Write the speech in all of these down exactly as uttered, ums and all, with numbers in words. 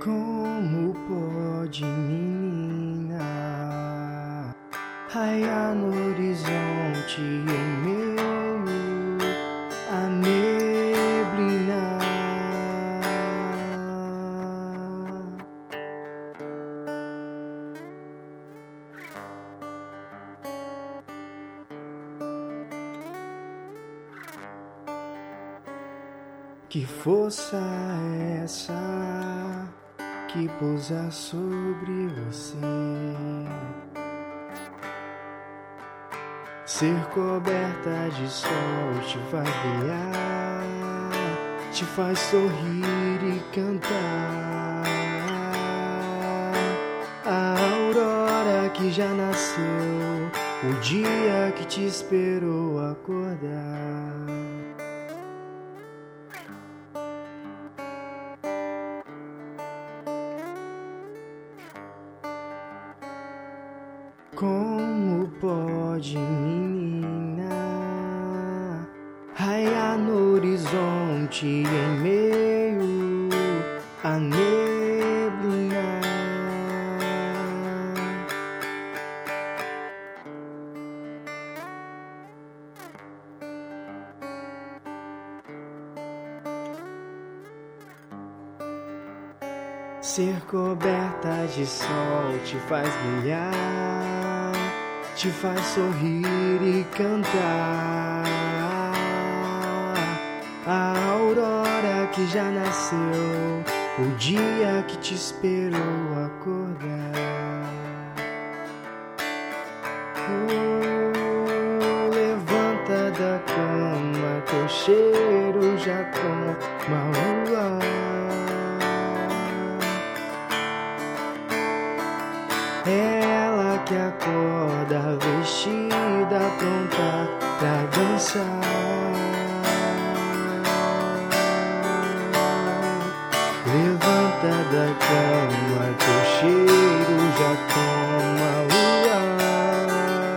Como pode, menina, raiar no horizonte em meio à neblina? Que força é essa que pousa sobre você? Ser coberta de sol te faz brilhar, te faz sorrir e cantar. A aurora que já nasceu, o dia que te esperou acordar. Como pode, menina, raiar no horizonte em meio à neblina? Ser coberta de sol te faz brilhar, te faz sorrir e cantar. A aurora que já nasceu, o dia que te esperou acordar. Oh, levanta da cama, teu cheiro já toma o ar. Ela que acorda vestida, pronta pra dançar. Levanta da cama, teu cheiro já toma o ar.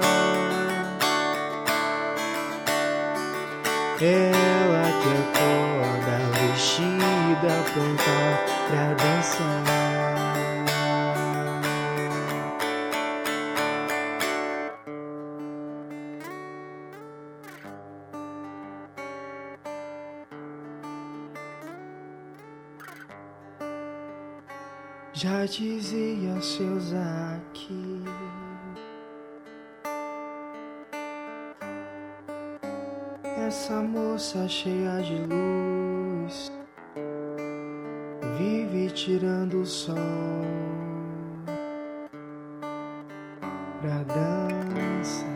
Ela que acorda vestida, pronta pra dançar. Já dizia seu Zaque, essa moça cheia de luz vive tirando o sol pra dança.